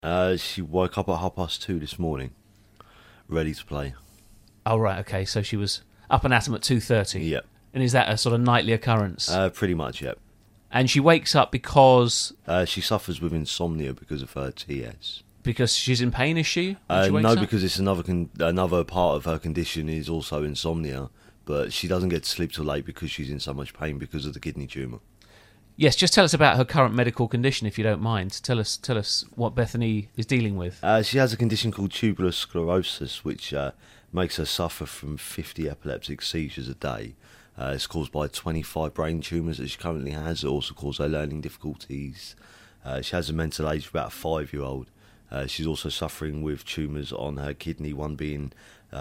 She woke up at 2:30 this morning, ready to play. Oh, right, okay, so she was up and at 'em at 2:30. Yep. And is that a sort of nightly occurrence? Pretty much, yep. And she wakes up because She suffers with insomnia because of her TS. she's in pain, is she? when she wakes No, up? because it's another part of her condition is also insomnia, but she doesn't get to sleep till late because she's in so much pain because of the kidney tumour. Yes, just tell us about her current medical condition, if you don't mind. Tell us what Bethany is dealing with. She has a condition called tuberous sclerosis, which makes her suffer from 50 epileptic seizures a day. It's caused by 25 brain tumours that she currently has. It also causes her learning difficulties. She has a mental age of about a 5-year-old. She's also suffering with tumours on her kidney, one being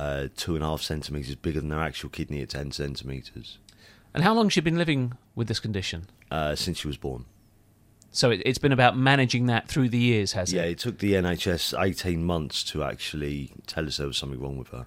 2.5 centimetres bigger than her actual kidney at 10 centimetres. And how long has she been living with this condition? Since she was born. So it's been about managing that through the years, has it? Yeah, it took the NHS 18 months to actually tell us there was something wrong with her.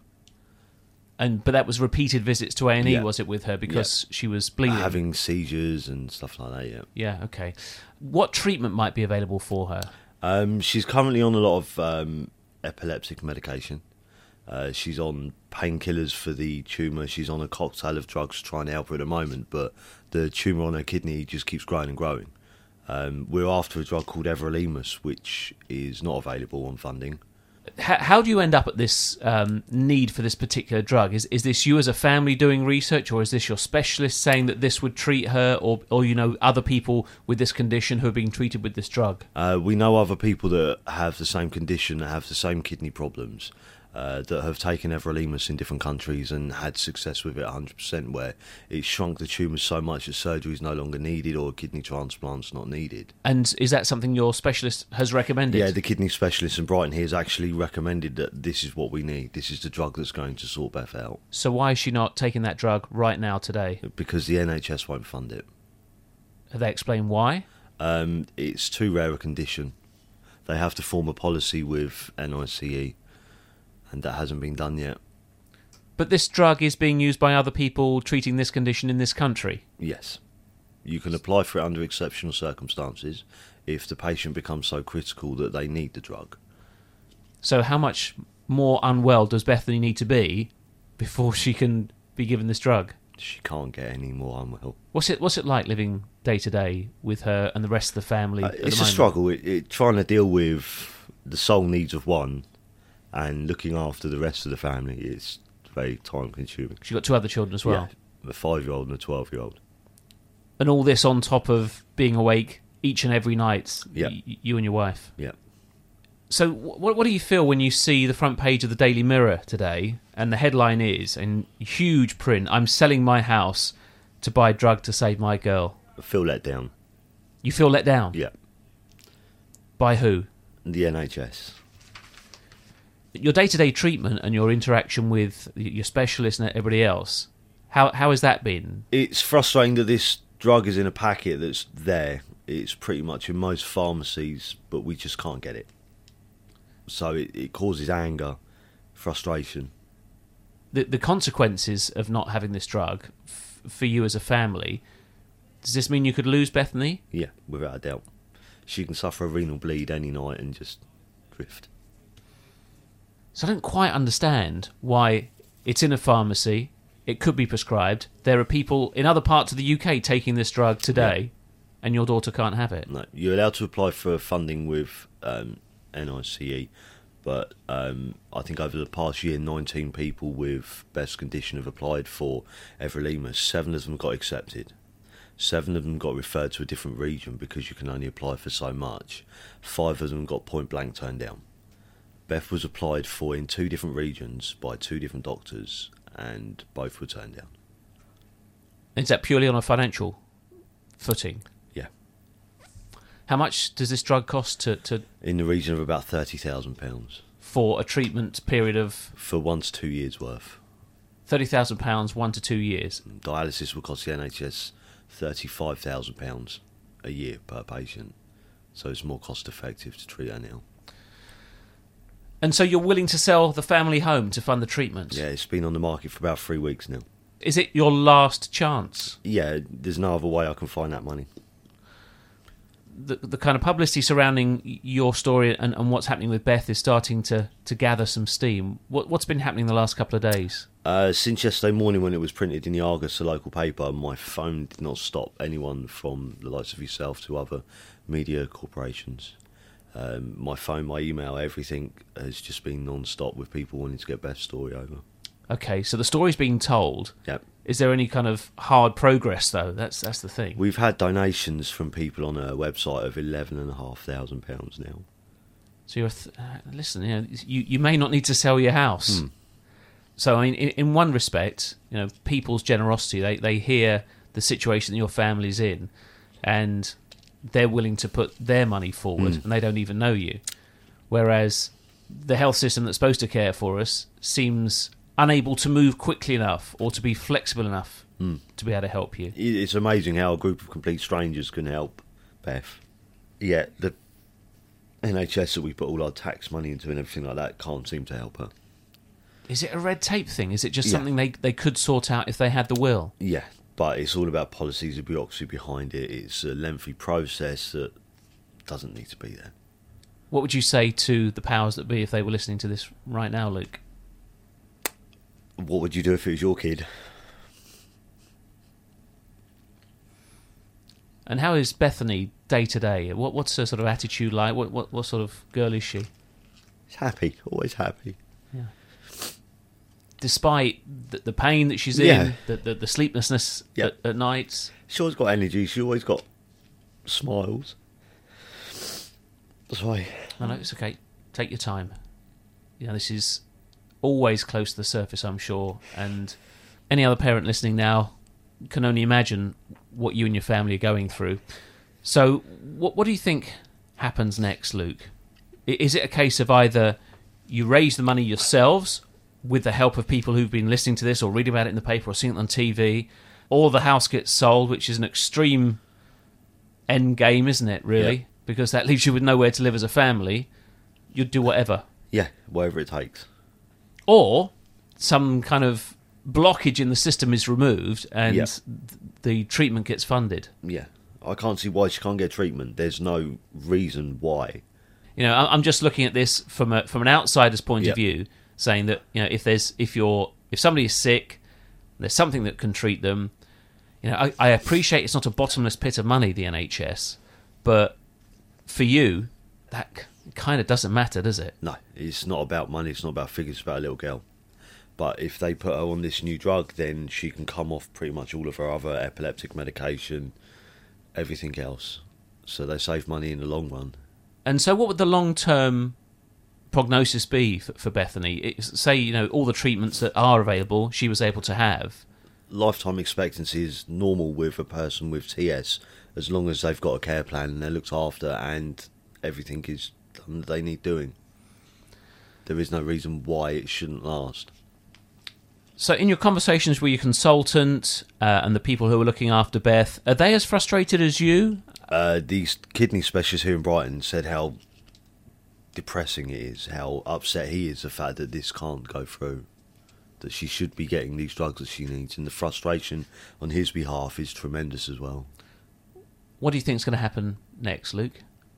But that was repeated visits to A&E, Yeah. was it, with her, because she was bleeding? Having seizures and stuff like that, yeah. Yeah, okay. What treatment might be available for her? She's currently on a lot of epileptic medication. She's on painkillers for the tumour. She's on a cocktail of drugs trying to help her at the moment, but the tumour on her kidney just keeps growing and growing. We're after a drug called everolimus, which is not available on funding. How do you end up at this need for this particular drug? Is this you as a family doing research, or is this your specialist saying that this would treat her, or you know other people with this condition who are being treated with this drug? We know other people that have the same condition, that have the same kidney problems, that have taken everolimus in different countries and had success with it 100%, where it shrunk the tumours so much that surgery is no longer needed or kidney transplant's not needed. And is that something your specialist has recommended? Yeah, the kidney specialist in Brighton here has actually recommended that this is what we need. This is the drug that's going to sort Beth out. So why is she not taking that drug right now, today? Because the NHS won't fund it. Have they explained why? It's too rare a condition. They have to form a policy with NICE, and that hasn't been done yet. But this drug is being used by other people treating this condition in this country? Yes. You can apply for it under exceptional circumstances if the patient becomes so critical that they need the drug. So how much more unwell does Bethany need to be before she can be given this drug? She can't get any more unwell. What's it like living day to day with her and the rest of the family? At the It's a moment? struggle. Trying to deal with the sole needs of one and looking after the rest of the family is very time consuming. She's got 2 other children as well. Yeah, a 5-year-old and a 12-year-old. And all this on top of being awake each and every night, Yeah. You and your wife. Yeah. So what do you feel when you see the front page of the Daily Mirror today, and the headline is, in huge print, "I'm selling my house to buy drug to save my girl"? I feel let down. You feel let down? Yeah. By who? The NHS. Your day-to-day treatment and your interaction with your specialist and everybody else, how has that been? It's frustrating that this drug is in a packet that's there. It's pretty much in most pharmacies, but we just can't get it. So it causes anger, frustration. The consequences of not having this drug for you as a family, does this mean you could lose Bethany? Yeah, without a doubt. She can suffer a renal bleed any night and just drift. So I don't quite understand why it's in a pharmacy, it could be prescribed, there are people in other parts of the UK taking this drug today, and your daughter can't have it. No, you're allowed to apply for funding with NICE, but I think over the past year, 19 people with Beth's condition have applied for everolimus. 7 of them got accepted. 7 of them got referred to a different region because you can only apply for so much. 5 of them got point blank turned down. Beth was applied for in 2 different regions by 2 different doctors, and both were turned down. Is that purely on a financial footing? Yeah. How much does this drug cost to In the region of about £30,000 for a treatment period of for 1 to 2 years' worth. £30,000, 1 to 2 years? Dialysis will cost the NHS £35,000 a year per patient, so it's more cost effective to treat her now. And so you're willing to sell the family home to fund the treatment? Yeah, it's been on the market for about 3 weeks now. Is it your last chance? Yeah, there's no other way I can find that money. the kind of publicity surrounding your story and what's happening with Beth is starting to gather some steam. What's been happening the last couple of days? Since yesterday morning when it was printed in the Argus, the local paper, my phone did not stop anyone from the likes of yourself to other media corporations. My phone, my email, everything has just been non-stop with people wanting to get Beth's story over. Okay, so the story's being told. Yep. Is there any kind of hard progress, though? That's the thing. We've had donations from people on our website of £11,500 now. So you're listen, you may not need to sell your house. So I mean, in one respect, people's generosity, they hear the situation that your family's in, and they're willing to put their money forward, and they don't even know you. Whereas the health system that's supposed to care for us seems unable to move quickly enough or to be flexible enough to be able to help you. It's amazing how a group of complete strangers can help Beth. Yet the NHS that we put all our tax money into and everything like that can't seem to help her. Is it a red tape thing? Is it just something they could sort out if they had the will? Yeah, but it's all about policies and bureaucracy behind it. It's a lengthy process that doesn't need to be there. What would you say to the powers that be if they were listening to this right now, Luke? What would you do if it was your kid? And how is Bethany day to day? What's her sort of attitude like? What sort of girl is she? She's happy, always happy. Yeah. Despite the pain that she's in, the sleeplessness at nights. She always got energy. She always got smiles. That's why. No, it's okay. Take your time. This is always close to the surface, I'm sure. And any other parent listening now can only imagine what you and your family are going through. So what do you think happens next, Luke? Is it a case of either you raise the money yourselves with the help of people who've been listening to this or reading about it in the paper or seeing it on TV, or the house gets sold, which is an extreme end game, isn't it, really? Yeah. Because that leaves you with nowhere to live as a family. You'd do whatever. Yeah, whatever it takes. Or some kind of blockage in the system is removed and the treatment gets funded. Yeah. I can't see why she can't get treatment. There's no reason why. I'm just looking at this from an outsider's point of view, saying that if somebody is sick, there's something that can treat them. I appreciate it's not a bottomless pit of money, the NHS, but for you, that kind of doesn't matter, does it? No, it's not about money. It's not about figures. It's about a little girl. But if they put her on this new drug, then she can come off pretty much all of her other epileptic medication, everything else. So they save money in the long run. And so what would the long-term prognosis be for Bethany? Say, all the treatments that are available, she was able to have. Lifetime expectancy is normal with a person with TS, as long as they've got a care plan and they're looked after and everything is done that they need doing. There is no reason why it shouldn't last. So in your conversations with your consultant and the people who are looking after Beth, are they as frustrated as you? The kidney specialist here in Brighton said how depressing it is, how upset he is the fact that this can't go through, that she should be getting these drugs that she needs, and the frustration on his behalf is tremendous as well. What do you think is going to happen next, Luke?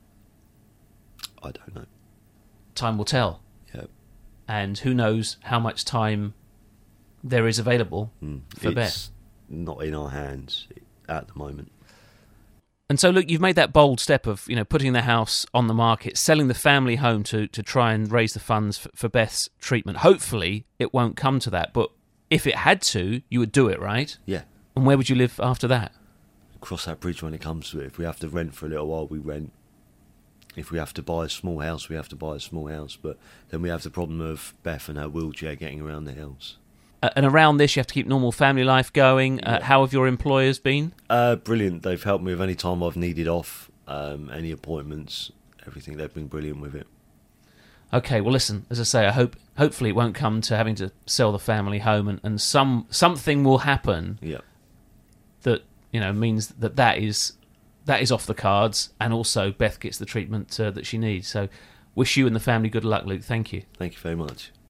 I don't know. Time will tell. Yep. And who knows how much time there is available for Beth. It's not in our hands at the moment. And so, look, you've made that bold step of, putting the house on the market, selling the family home to try and raise the funds for Beth's treatment. Hopefully, it won't come to that. But if it had to, you would do it, right? Yeah. And where would you live after that? Cross that bridge when it comes to it. If we have to rent for a little while, we rent. If we have to buy a small house, we have to buy a small house. But then we have the problem of Beth and her wheelchair getting around the house. And around this, you have to keep normal family life going. How have your employers been? Brilliant. They've helped me with any time I've needed off, any appointments, everything. They've been brilliant with it. Okay, well, listen, as I say, hopefully it won't come to having to sell the family home, and something will happen that means that is off the cards, and also Beth gets the treatment that she needs. So wish you and the family good luck, Luke. Thank you. Thank you very much.